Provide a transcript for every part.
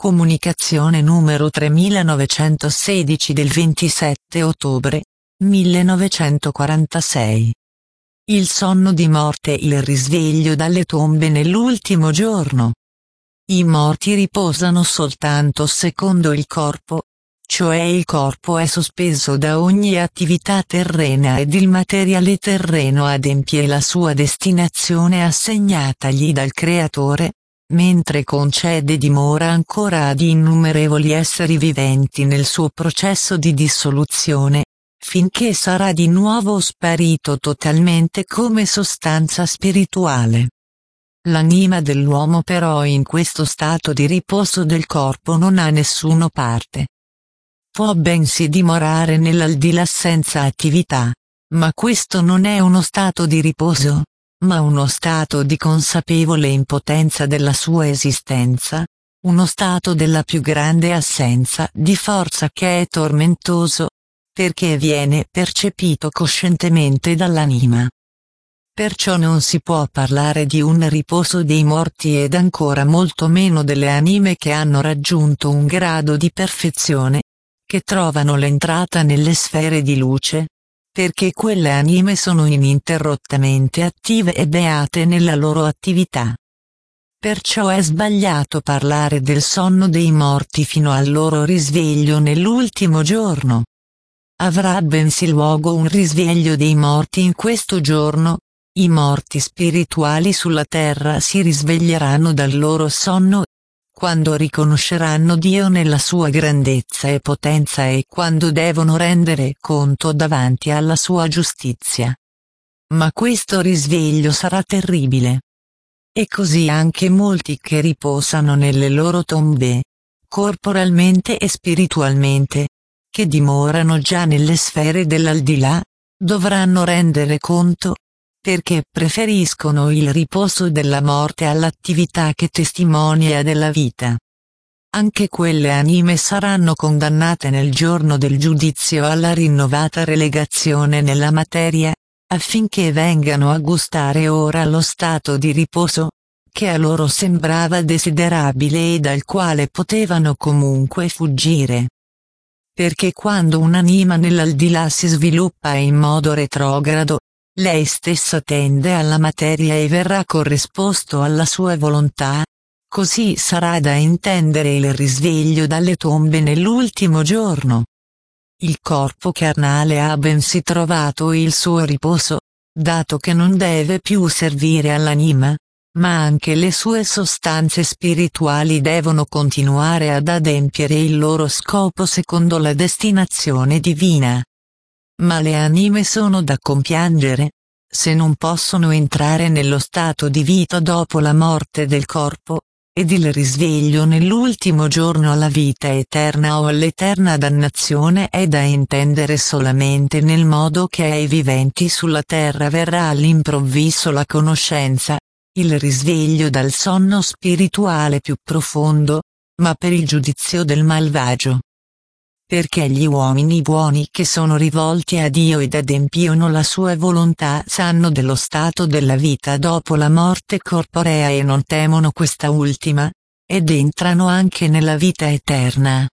Comunicazione numero 3916 del 27 ottobre 1946. Il sonno di morte e il risveglio dalle tombe nell'ultimo giorno. I morti riposano soltanto secondo il corpo, cioè il corpo è sospeso da ogni attività terrena ed il materiale terreno adempie la sua destinazione assegnatagli dal Creatore, mentre concede dimora ancora ad innumerevoli esseri viventi nel suo processo di dissoluzione, finché sarà di nuovo sparito totalmente come sostanza spirituale. L'anima dell'uomo però in questo stato di riposo del corpo non ha nessuna parte. Può bensì dimorare nell'aldilà senza attività, ma questo non è uno stato di riposo, ma uno stato di consapevole impotenza della sua esistenza, uno stato della più grande assenza di forza che è tormentoso, perché viene percepito coscientemente dall'anima. Perciò non si può parlare di un riposo dei morti ed ancora molto meno delle anime che hanno raggiunto un grado di perfezione, che trovano l'entrata nelle sfere di luce, perché quelle anime sono ininterrottamente attive e beate nella loro attività. Perciò è sbagliato parlare del sonno dei morti fino al loro risveglio nell'ultimo giorno. Avrà bensì luogo un risveglio dei morti in questo giorno, i morti spirituali sulla terra si risveglieranno dal loro sonno, quando riconosceranno Dio nella sua grandezza e potenza e quando devono rendere conto davanti alla sua giustizia. Ma questo risveglio sarà terribile. E così anche molti che riposano nelle loro tombe, corporalmente e spiritualmente, che dimorano già nelle sfere dell'aldilà, dovranno rendere conto, perché preferiscono il riposo della morte all'attività che testimonia della vita. Anche quelle anime saranno condannate nel giorno del giudizio alla rinnovata relegazione nella materia, affinché vengano a gustare ora lo stato di riposo, che a loro sembrava desiderabile e dal quale potevano comunque fuggire. Perché quando un'anima nell'aldilà si sviluppa in modo retrogrado, lei stessa tende alla materia e verrà corrisposto alla sua volontà, così sarà da intendere il risveglio dalle tombe nell'ultimo giorno. Il corpo carnale ha bensì trovato il suo riposo, dato che non deve più servire all'anima, ma anche le sue sostanze spirituali devono continuare ad adempiere il loro scopo secondo la destinazione divina. Ma le anime sono da compiangere, se non possono entrare nello stato di vita dopo la morte del corpo, ed il risveglio nell'ultimo giorno alla vita eterna o all'eterna dannazione è da intendere solamente nel modo che ai viventi sulla terra verrà all'improvviso la conoscenza, il risveglio dal sonno spirituale più profondo, ma per il giudizio del malvagio. Perché gli uomini buoni che sono rivolti a Dio ed adempiono la sua volontà sanno dello stato della vita dopo la morte corporea e non temono questa ultima, ed entrano anche nella vita eterna.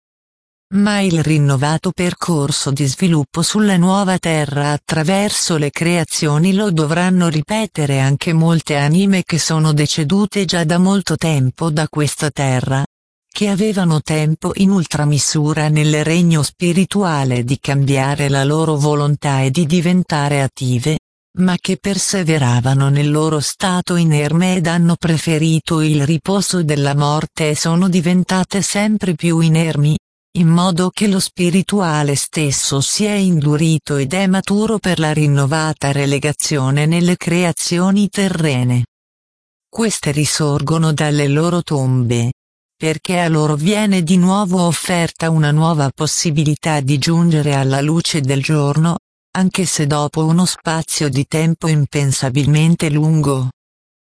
Ma il rinnovato percorso di sviluppo sulla nuova terra attraverso le creazioni lo dovranno ripetere anche molte anime che sono decedute già da molto tempo da questa terra, che avevano tempo in ultramisura nel regno spirituale di cambiare la loro volontà e di diventare attive, ma che perseveravano nel loro stato inerme ed hanno preferito il riposo della morte e sono diventate sempre più inermi, in modo che lo spirituale stesso si è indurito ed è maturo per la rinnovata relegazione nelle creazioni terrene. Queste risorgono dalle loro tombe, perché a loro viene di nuovo offerta una nuova possibilità di giungere alla luce del giorno, anche se dopo uno spazio di tempo impensabilmente lungo.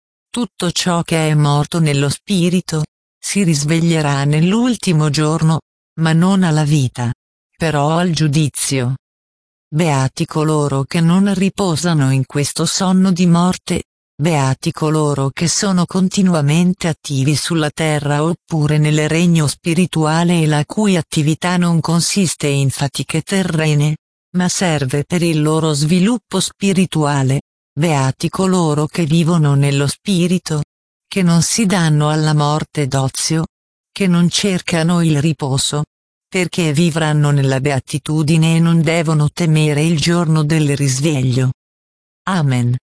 Tutto ciò che è morto nello spirito, si risveglierà nell'ultimo giorno, ma non alla vita, però al giudizio. Beati coloro che non riposano in questo sonno di morte, beati coloro che sono continuamente attivi sulla terra oppure nel regno spirituale e la cui attività non consiste in fatiche terrene, ma serve per il loro sviluppo spirituale. Beati coloro che vivono nello spirito, che non si danno alla morte d'ozio, che non cercano il riposo, perché vivranno nella beatitudine e non devono temere il giorno del risveglio. Amen.